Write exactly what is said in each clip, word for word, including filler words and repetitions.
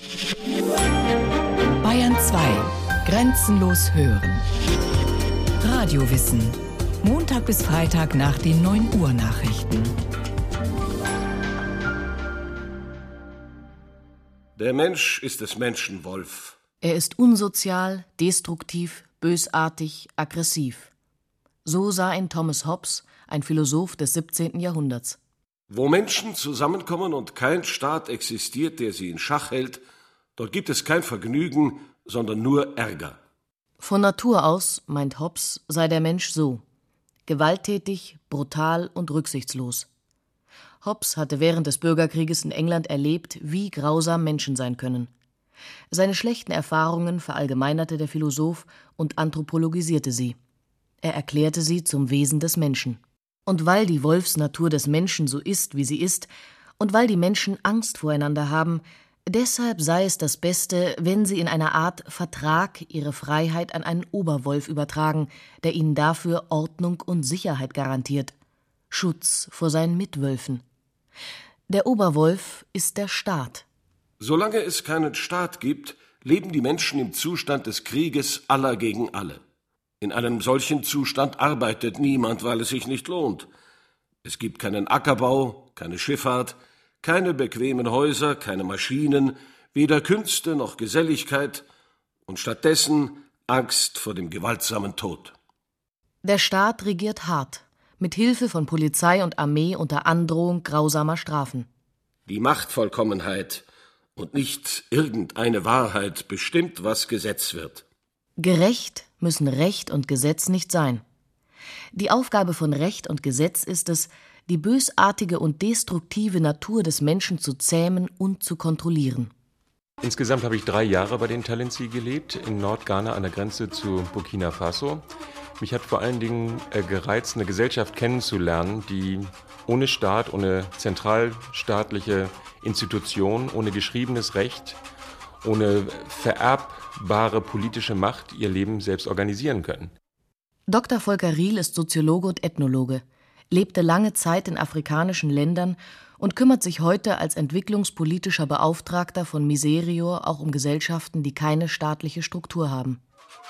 Bayern zwei. Grenzenlos hören. Radiowissen. Montag bis Freitag nach den neun Uhr Nachrichten. Der Mensch ist des Menschen Wolf. Er ist unsozial, destruktiv, bösartig, aggressiv. So sah ihn Thomas Hobbes, ein Philosoph des siebzehnten Jahrhunderts. Wo Menschen zusammenkommen und kein Staat existiert, der sie in Schach hält, dort gibt es kein Vergnügen, sondern nur Ärger. Von Natur aus, meint Hobbes, sei der Mensch so: gewalttätig, brutal und rücksichtslos. Hobbes hatte während des Bürgerkrieges in England erlebt, wie grausam Menschen sein können. Seine schlechten Erfahrungen verallgemeinerte der Philosoph und anthropologisierte sie. Er erklärte sie zum Wesen des Menschen. Und weil die Wolfsnatur des Menschen so ist, wie sie ist, und weil die Menschen Angst voreinander haben, deshalb sei es das Beste, wenn sie in einer Art Vertrag ihre Freiheit an einen Oberwolf übertragen, der ihnen dafür Ordnung und Sicherheit garantiert, Schutz vor seinen Mitwölfen. Der Oberwolf ist der Staat. Solange es keinen Staat gibt, leben die Menschen im Zustand des Krieges aller gegen alle. In einem solchen Zustand arbeitet niemand, weil es sich nicht lohnt. Es gibt keinen Ackerbau, keine Schifffahrt, keine bequemen Häuser, keine Maschinen, weder Künste noch Geselligkeit und stattdessen Angst vor dem gewaltsamen Tod. Der Staat regiert hart, mit Hilfe von Polizei und Armee unter Androhung grausamer Strafen. Die Machtvollkommenheit und nicht irgendeine Wahrheit bestimmt, was Gesetz wird. Gerecht müssen Recht und Gesetz nicht sein. Die Aufgabe von Recht und Gesetz ist es, die bösartige und destruktive Natur des Menschen zu zähmen und zu kontrollieren. Insgesamt habe ich drei Jahre bei den Talensi gelebt, in Nordghana an der Grenze zu Burkina Faso. Mich hat vor allen Dingen äh, gereizt, eine Gesellschaft kennenzulernen, die ohne Staat, ohne zentralstaatliche Institution, ohne geschriebenes Recht, ohne vererbbare politische Macht ihr Leben selbst organisieren können. Doktor Volker Riehl ist Soziologe und Ethnologe, lebte lange Zeit in afrikanischen Ländern und kümmert sich heute als entwicklungspolitischer Beauftragter von Miserior auch um Gesellschaften, die keine staatliche Struktur haben.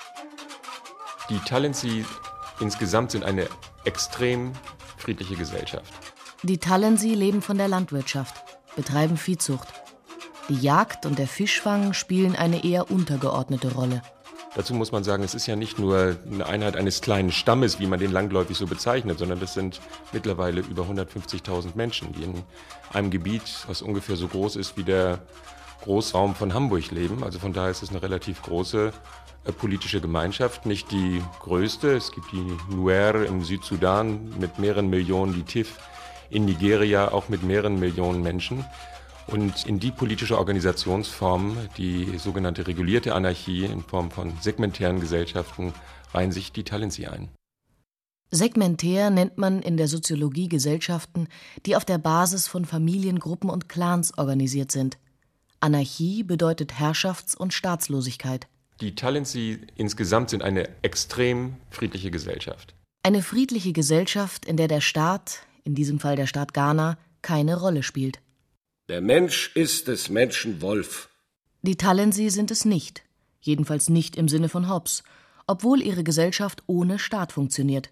Die Talensi insgesamt sind eine extrem friedliche Gesellschaft. Die Talensi leben von der Landwirtschaft, betreiben Viehzucht. Die Jagd und der Fischfang spielen eine eher untergeordnete Rolle. Dazu muss man sagen, es ist ja nicht nur eine Einheit eines kleinen Stammes, wie man den landläufig so bezeichnet, sondern das sind mittlerweile über hundertfünfzigtausend Menschen, die in einem Gebiet, was ungefähr so groß ist wie der Großraum von Hamburg, leben. Also von daher ist es eine relativ große äh, politische Gemeinschaft, nicht die größte. Es gibt die Nuer im Südsudan mit mehreren Millionen, die T I F in Nigeria auch mit mehreren Millionen Menschen. Und in die politische Organisationsform, die sogenannte regulierte Anarchie in Form von segmentären Gesellschaften, reihen sich die Talensi ein. Segmentär nennt man in der Soziologie Gesellschaften, die auf der Basis von Familiengruppen und Clans organisiert sind. Anarchie bedeutet Herrschafts- und Staatslosigkeit. Die Talensi insgesamt sind eine extrem friedliche Gesellschaft. Eine friedliche Gesellschaft, in der der Staat, in diesem Fall der Staat Ghana, keine Rolle spielt. Der Mensch ist des Menschen Wolf. Die Talensi sind es nicht, jedenfalls nicht im Sinne von Hobbes, obwohl ihre Gesellschaft ohne Staat funktioniert.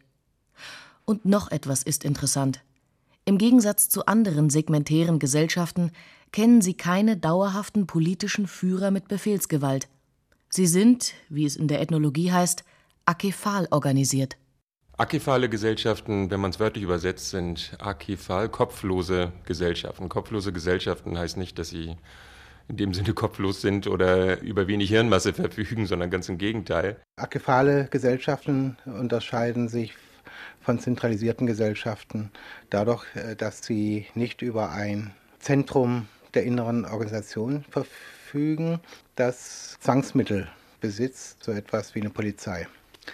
Und noch etwas ist interessant. Im Gegensatz zu anderen segmentären Gesellschaften kennen sie keine dauerhaften politischen Führer mit Befehlsgewalt. Sie sind, wie es in der Ethnologie heißt, akephal organisiert. Akephale Gesellschaften, wenn man es wörtlich übersetzt, sind akephal, kopflose Gesellschaften. Kopflose Gesellschaften heißt nicht, dass sie in dem Sinne kopflos sind oder über wenig Hirnmasse verfügen, sondern ganz im Gegenteil. Akephale Gesellschaften unterscheiden sich von zentralisierten Gesellschaften dadurch, dass sie nicht über ein Zentrum der inneren Organisation verfügen, das Zwangsmittel besitzt, so etwas wie eine Polizei.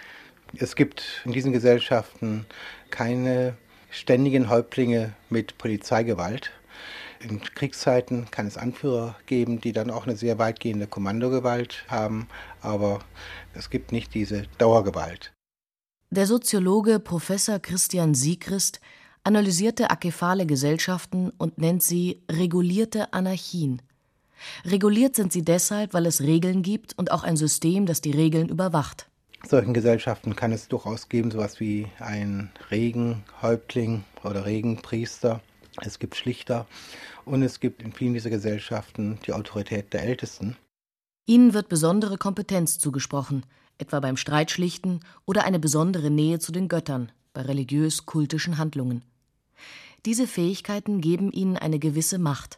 Es gibt in diesen Gesellschaften keine ständigen Häuptlinge mit Polizeigewalt. In Kriegszeiten kann es Anführer geben, die dann auch eine sehr weitgehende Kommandogewalt haben, aber es gibt nicht diese Dauergewalt. Der Soziologe Professor Christian Siegrist analysierte akephale Gesellschaften und nennt sie regulierte Anarchien. Reguliert sind sie deshalb, weil es Regeln gibt und auch ein System, das die Regeln überwacht. In solchen Gesellschaften kann es durchaus geben, sowas wie ein Regenhäuptling oder Regenpriester. Es gibt Schlichter und es gibt in vielen dieser Gesellschaften die Autorität der Ältesten. Ihnen wird besondere Kompetenz zugesprochen, etwa beim Streitschlichten oder eine besondere Nähe zu den Göttern, bei religiös-kultischen Handlungen. Diese Fähigkeiten geben ihnen eine gewisse Macht.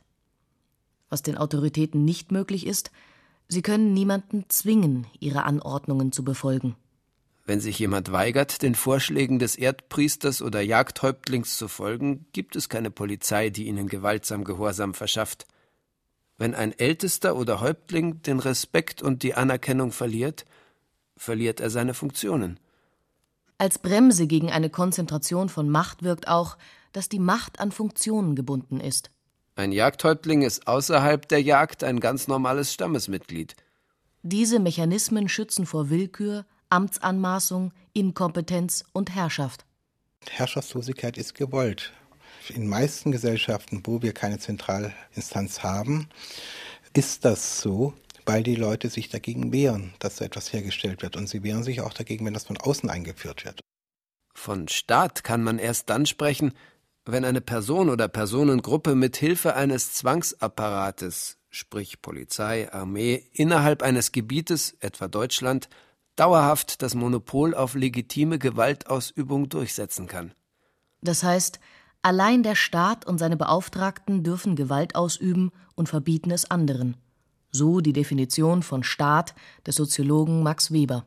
Was den Autoritäten nicht möglich ist, sie können niemanden zwingen, ihre Anordnungen zu befolgen. Wenn sich jemand weigert, den Vorschlägen des Erdpriesters oder Jagdhäuptlings zu folgen, gibt es keine Polizei, die ihnen gewaltsam Gehorsam verschafft. Wenn ein Ältester oder Häuptling den Respekt und die Anerkennung verliert, verliert er seine Funktionen. Als Bremse gegen eine Konzentration von Macht wirkt auch, dass die Macht an Funktionen gebunden ist. Ein Jagdhäuptling ist außerhalb der Jagd ein ganz normales Stammesmitglied. Diese Mechanismen schützen vor Willkür, Amtsanmaßung, Inkompetenz und Herrschaft. Herrschaftslosigkeit ist gewollt. In den meisten Gesellschaften, wo wir keine Zentralinstanz haben, ist das so, weil die Leute sich dagegen wehren, dass so etwas hergestellt wird. Und sie wehren sich auch dagegen, wenn das von außen eingeführt wird. Von Staat kann man erst dann sprechen, wenn eine Person oder Personengruppe mit Hilfe eines Zwangsapparates, sprich Polizei, Armee, innerhalb eines Gebietes, etwa Deutschland, dauerhaft das Monopol auf legitime Gewaltausübung durchsetzen kann. Das heißt, allein der Staat und seine Beauftragten dürfen Gewalt ausüben und verbieten es anderen. So die Definition von Staat des Soziologen Max Weber.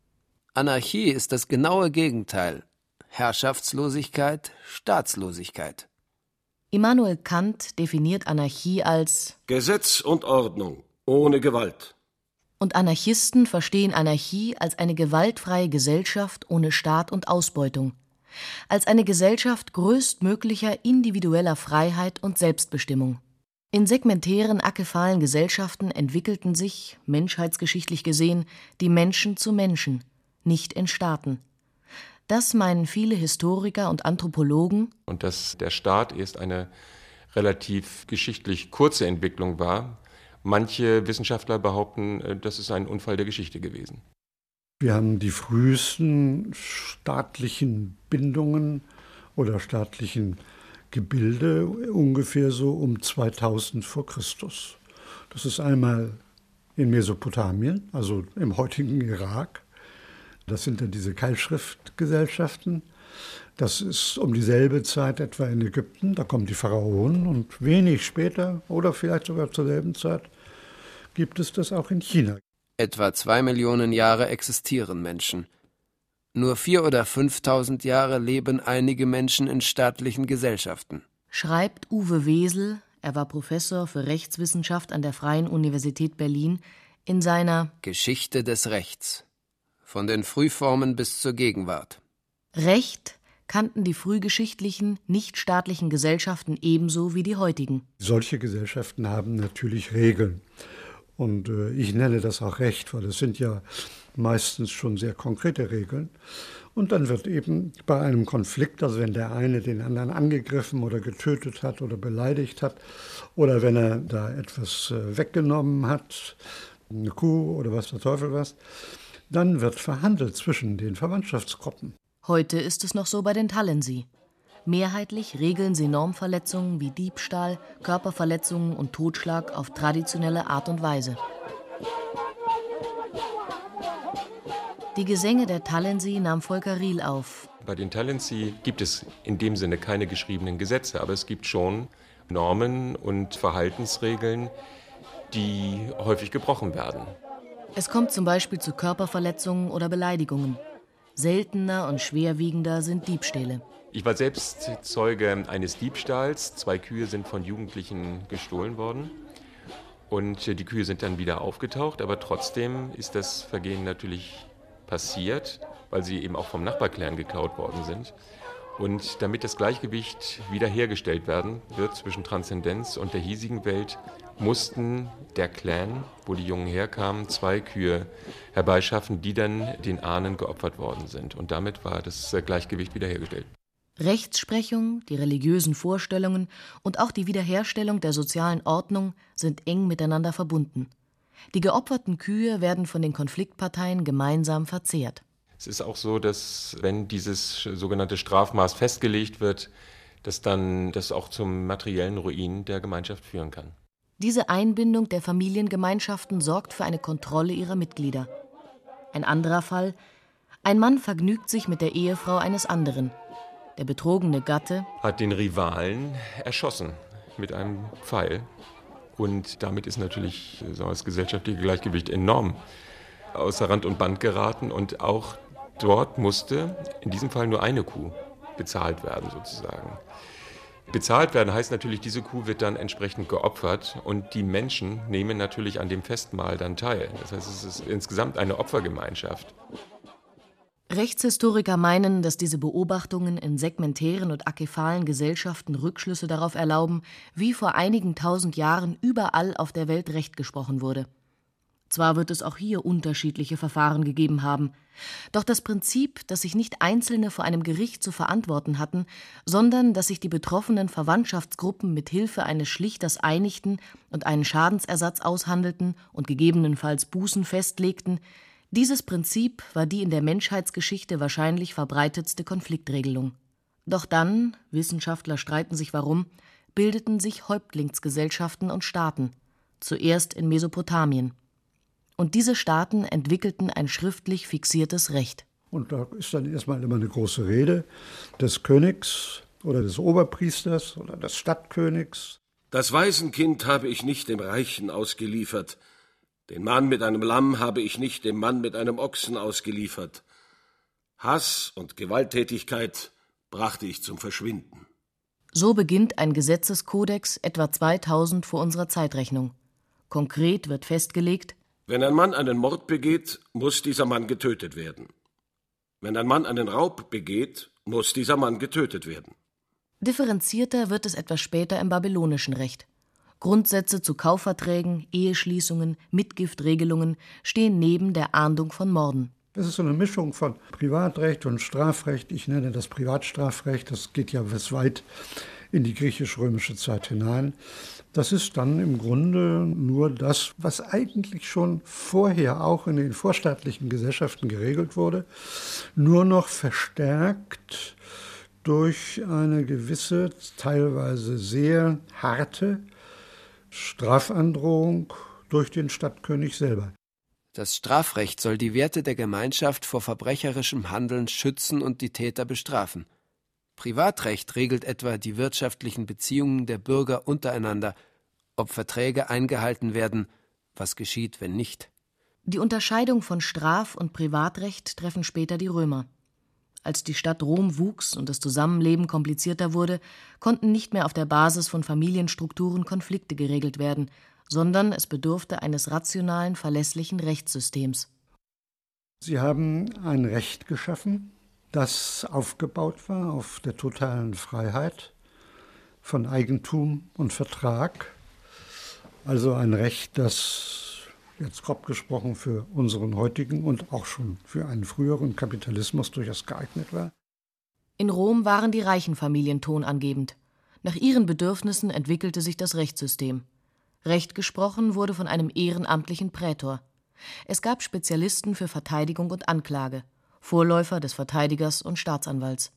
Anarchie ist das genaue Gegenteil. Herrschaftslosigkeit, Staatslosigkeit. Immanuel Kant definiert Anarchie als Gesetz und Ordnung ohne Gewalt. Und Anarchisten verstehen Anarchie als eine gewaltfreie Gesellschaft ohne Staat und Ausbeutung, als eine Gesellschaft größtmöglicher individueller Freiheit und Selbstbestimmung. In segmentären, akephalen Gesellschaften entwickelten sich, menschheitsgeschichtlich gesehen, die Menschen zu Menschen, nicht in Staaten. Das meinen viele Historiker und Anthropologen. Und dass der Staat erst eine relativ geschichtlich kurze Entwicklung war. Manche Wissenschaftler behaupten, das ist ein Unfall der Geschichte gewesen. Wir haben die frühesten staatlichen Bindungen oder staatlichen Gebilde ungefähr so um zweitausend vor Christus. Das ist einmal in Mesopotamien, also im heutigen Irak. Das sind dann diese Keilschriftgesellschaften. Das ist um dieselbe Zeit etwa in Ägypten. Da kommen die Pharaonen und wenig später oder vielleicht sogar zur selben Zeit gibt es das auch in China. Etwa zwei Millionen Jahre existieren Menschen. Nur vier oder fünftausend Jahre leben einige Menschen in staatlichen Gesellschaften. Schreibt Uwe Wesel, er war Professor für Rechtswissenschaft an der Freien Universität Berlin, in seiner Geschichte des Rechts. Von den Frühformen bis zur Gegenwart. Recht kannten die frühgeschichtlichen, nichtstaatlichen Gesellschaften ebenso wie die heutigen. Solche Gesellschaften haben natürlich Regeln. Und äh, ich nenne das auch Recht, weil es sind ja meistens schon sehr konkrete Regeln. Und dann wird eben bei einem Konflikt, also wenn der eine den anderen angegriffen oder getötet hat oder beleidigt hat, oder wenn er da etwas äh, weggenommen hat, eine Kuh oder was der Teufel was, dann wird verhandelt zwischen den Verwandtschaftsgruppen. Heute ist es noch so bei den Talensi. Mehrheitlich regeln sie Normverletzungen wie Diebstahl, Körperverletzungen und Totschlag auf traditionelle Art und Weise. Die Gesänge der Talensi nahm Volker Riel auf. Bei den Talensi gibt es in dem Sinne keine geschriebenen Gesetze, aber es gibt schon Normen und Verhaltensregeln, die häufig gebrochen werden. Es kommt zum Beispiel zu Körperverletzungen oder Beleidigungen. Seltener und schwerwiegender sind Diebstähle. Ich war selbst Zeuge eines Diebstahls. Zwei Kühe sind von Jugendlichen gestohlen worden. Und die Kühe sind dann wieder aufgetaucht. Aber trotzdem ist das Vergehen natürlich passiert, weil sie eben auch vom Nachbarclan geklaut worden sind. Und damit das Gleichgewicht wiederhergestellt werden wird zwischen Transzendenz und der hiesigen Welt, mussten der Clan, wo die Jungen herkamen, zwei Kühe herbeischaffen, die dann den Ahnen geopfert worden sind. Und damit war das Gleichgewicht wiederhergestellt. Rechtsprechung, die religiösen Vorstellungen und auch die Wiederherstellung der sozialen Ordnung sind eng miteinander verbunden. Die geopferten Kühe werden von den Konfliktparteien gemeinsam verzehrt. Es ist auch so, dass wenn dieses sogenannte Strafmaß festgelegt wird, dass dann das auch zum materiellen Ruin der Gemeinschaft führen kann. Diese Einbindung der Familiengemeinschaften sorgt für eine Kontrolle ihrer Mitglieder. Ein anderer Fall: Ein Mann vergnügt sich mit der Ehefrau eines anderen. Der betrogene Gatte hat den Rivalen erschossen mit einem Pfeil. Und damit ist natürlich sagen wir, das gesellschaftliche Gleichgewicht enorm außer Rand und Band geraten. Und auch dort musste in diesem Fall nur eine Kuh bezahlt werden sozusagen. Bezahlt werden heißt natürlich, diese Kuh wird dann entsprechend geopfert und die Menschen nehmen natürlich an dem Festmahl dann teil. Das heißt, es ist insgesamt eine Opfergemeinschaft. Rechtshistoriker meinen, dass diese Beobachtungen in segmentären und akephalen Gesellschaften Rückschlüsse darauf erlauben, wie vor einigen tausend Jahren überall auf der Welt Recht gesprochen wurde. Zwar wird es auch hier unterschiedliche Verfahren gegeben haben, doch das Prinzip, dass sich nicht Einzelne vor einem Gericht zu verantworten hatten, sondern dass sich die betroffenen Verwandtschaftsgruppen mit Hilfe eines Schlichters einigten und einen Schadensersatz aushandelten und gegebenenfalls Bußen festlegten, dieses Prinzip war die in der Menschheitsgeschichte wahrscheinlich verbreitetste Konfliktregelung. Doch dann, Wissenschaftler streiten sich warum, bildeten sich Häuptlingsgesellschaften und Staaten, zuerst in Mesopotamien. Und diese Staaten entwickelten ein schriftlich fixiertes Recht. Und da ist dann erstmal immer eine große Rede des Königs oder des Oberpriesters oder des Stadtkönigs. Das Waisenkind habe ich nicht dem Reichen ausgeliefert. Den Mann mit einem Lamm habe ich nicht dem Mann mit einem Ochsen ausgeliefert. Hass und Gewalttätigkeit brachte ich zum Verschwinden. So beginnt ein Gesetzeskodex etwa zweitausend vor unserer Zeitrechnung. Konkret wird festgelegt: Wenn ein Mann einen Mord begeht, muss dieser Mann getötet werden. Wenn ein Mann einen Raub begeht, muss dieser Mann getötet werden. Differenzierter wird es etwas später im babylonischen Recht. Grundsätze zu Kaufverträgen, Eheschließungen, Mitgiftregelungen stehen neben der Ahndung von Morden. Das ist so eine Mischung von Privatrecht und Strafrecht. Ich nenne das Privatstrafrecht. Das geht ja bis weit in die griechisch-römische Zeit hinein. Das ist dann im Grunde nur das, was eigentlich schon vorher auch in den vorstaatlichen Gesellschaften geregelt wurde, nur noch verstärkt durch eine gewisse, teilweise sehr harte Strafandrohung durch den Stadtkönig selber. Das Strafrecht soll die Werte der Gemeinschaft vor verbrecherischem Handeln schützen und die Täter bestrafen. Privatrecht regelt etwa die wirtschaftlichen Beziehungen der Bürger untereinander, ob Verträge eingehalten werden, was geschieht, wenn nicht. Die Unterscheidung von Straf- und Privatrecht treffen später die Römer. Als die Stadt Rom wuchs und das Zusammenleben komplizierter wurde, konnten nicht mehr auf der Basis von Familienstrukturen Konflikte geregelt werden, sondern es bedurfte eines rationalen, verlässlichen Rechtssystems. Sie haben ein Recht geschaffen, das aufgebaut war auf der totalen Freiheit von Eigentum und Vertrag. Also ein Recht, das jetzt grob gesprochen für unseren heutigen und auch schon für einen früheren Kapitalismus durchaus geeignet war. In Rom waren die reichen Familien tonangebend. Nach ihren Bedürfnissen entwickelte sich das Rechtssystem. Recht gesprochen wurde von einem ehrenamtlichen Prätor. Es gab Spezialisten für Verteidigung und Anklage, Vorläufer des Verteidigers und Staatsanwalts.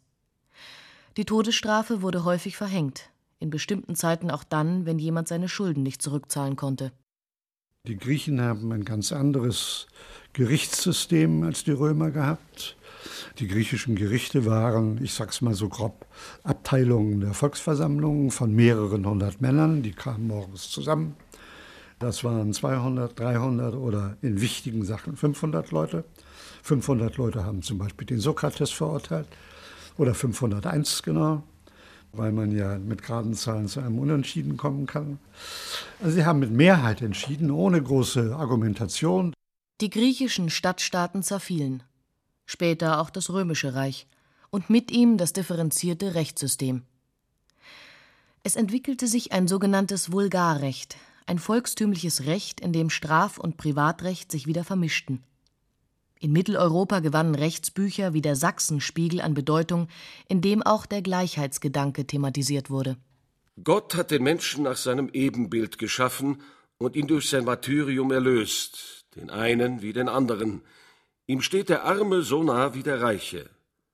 Die Todesstrafe wurde häufig verhängt, in bestimmten Zeiten auch dann, wenn jemand seine Schulden nicht zurückzahlen konnte. Die Griechen haben ein ganz anderes Gerichtssystem als die Römer gehabt. Die griechischen Gerichte waren, ich sag's mal so grob, Abteilungen der Volksversammlungen von mehreren hundert Männern, die kamen morgens zusammen. Das waren zweihundert, dreihundert oder in wichtigen Sachen fünfhundert Leute. fünfhundert Leute haben zum Beispiel den Sokrates verurteilt oder fünfhunderteins genau, weil man ja mit geraden Zahlen zu einem Unentschieden kommen kann. Also sie haben mit Mehrheit entschieden, ohne große Argumentation. Die griechischen Stadtstaaten zerfielen, später auch das Römische Reich und mit ihm das differenzierte Rechtssystem. Es entwickelte sich ein sogenanntes Vulgarrecht, ein volkstümliches Recht, in dem Straf- und Privatrecht sich wieder vermischten. In Mitteleuropa gewannen Rechtsbücher wie der Sachsenspiegel an Bedeutung, in dem auch der Gleichheitsgedanke thematisiert wurde. Gott hat den Menschen nach seinem Ebenbild geschaffen und ihn durch sein Martyrium erlöst, den einen wie den anderen. Ihm steht der Arme so nah wie der Reiche.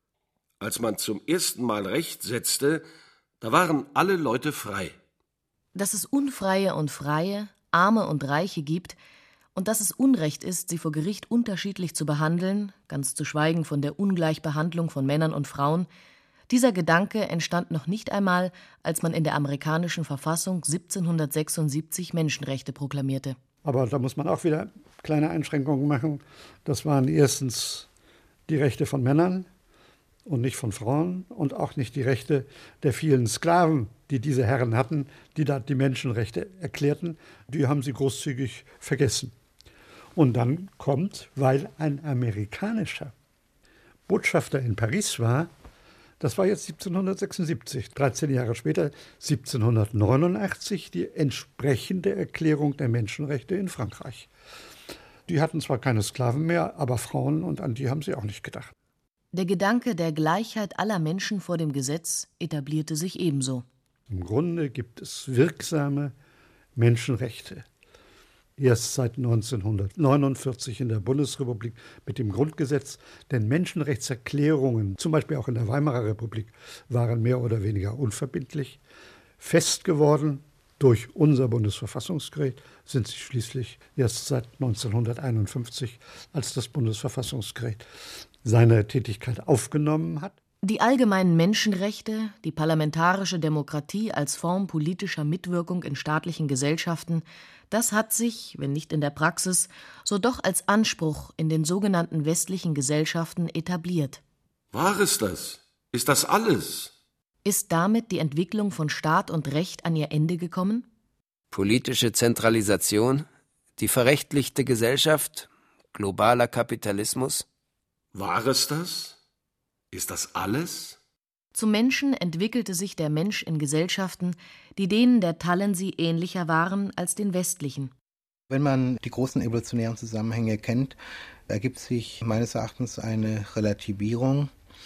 Als man zum ersten Mal Recht setzte, da waren alle Leute frei. Dass es Unfreie und Freie, Arme und Reiche gibt und dass es Unrecht ist, sie vor Gericht unterschiedlich zu behandeln, ganz zu schweigen von der Ungleichbehandlung von Männern und Frauen, dieser Gedanke entstand noch nicht einmal, als man in der amerikanischen Verfassung siebzehnhundertsechsundsiebzig Menschenrechte proklamierte. Aber da muss man auch wieder kleine Einschränkungen machen. Das waren erstens die Rechte von Männern und nicht von Frauen und auch nicht die Rechte der vielen Sklaven, die diese Herren hatten, die da die Menschenrechte erklärten. Die haben sie großzügig vergessen. Und dann kommt, weil ein amerikanischer Botschafter in Paris war, das war jetzt siebzehnhundertsechsundsiebzig, dreizehn Jahre später, siebzehnhundertneunundachtzig, die entsprechende Erklärung der Menschenrechte in Frankreich. Die hatten zwar keine Sklaven mehr, aber Frauen, und an die haben sie auch nicht gedacht. Der Gedanke der Gleichheit aller Menschen vor dem Gesetz etablierte sich ebenso. Im Grunde gibt es wirksame Menschenrechte. Erst seit neunzehnhundertneunundvierzig in der Bundesrepublik mit dem Grundgesetz, denn Menschenrechtserklärungen, zum Beispiel auch in der Weimarer Republik, waren mehr oder weniger unverbindlich. Fest geworden durch unser Bundesverfassungsgericht sind sie schließlich erst seit neunzehnhunderteinundfünfzig, als das Bundesverfassungsgericht seine Tätigkeit aufgenommen hat. Die allgemeinen Menschenrechte, die parlamentarische Demokratie als Form politischer Mitwirkung in staatlichen Gesellschaften, das hat sich, wenn nicht in der Praxis, so doch als Anspruch in den sogenannten westlichen Gesellschaften etabliert. War es das? Ist das alles? Ist damit die Entwicklung von Staat und Recht an ihr Ende gekommen? Politische Zentralisation, die verrechtlichte Gesellschaft, globaler Kapitalismus? War es das? Ist das alles? Zum Menschen entwickelte sich der Mensch in Gesellschaften, die denen der Talensi ähnlicher waren als den westlichen. Wenn man die großen evolutionären Zusammenhänge kennt, ergibt sich meines Erachtens eine Relativierung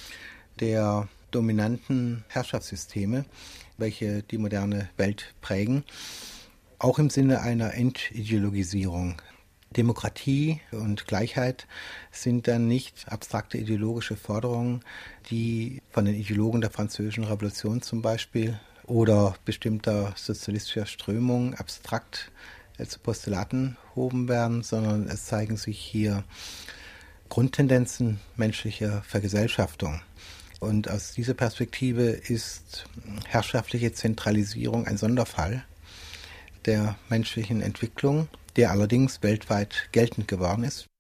der dominanten Herrschaftssysteme, welche die moderne Welt prägen, auch im Sinne einer Entideologisierung. Demokratie und Gleichheit sind dann nicht abstrakte ideologische Forderungen, die von den Ideologen der Französischen Revolution zum Beispiel oder bestimmter sozialistischer Strömungen abstrakt zu Postulaten erhoben werden, sondern es zeigen sich hier Grundtendenzen menschlicher Vergesellschaftung. Und aus dieser Perspektive ist herrschaftliche Zentralisierung ein Sonderfall der menschlichen Entwicklung, der allerdings weltweit geltend geworden ist.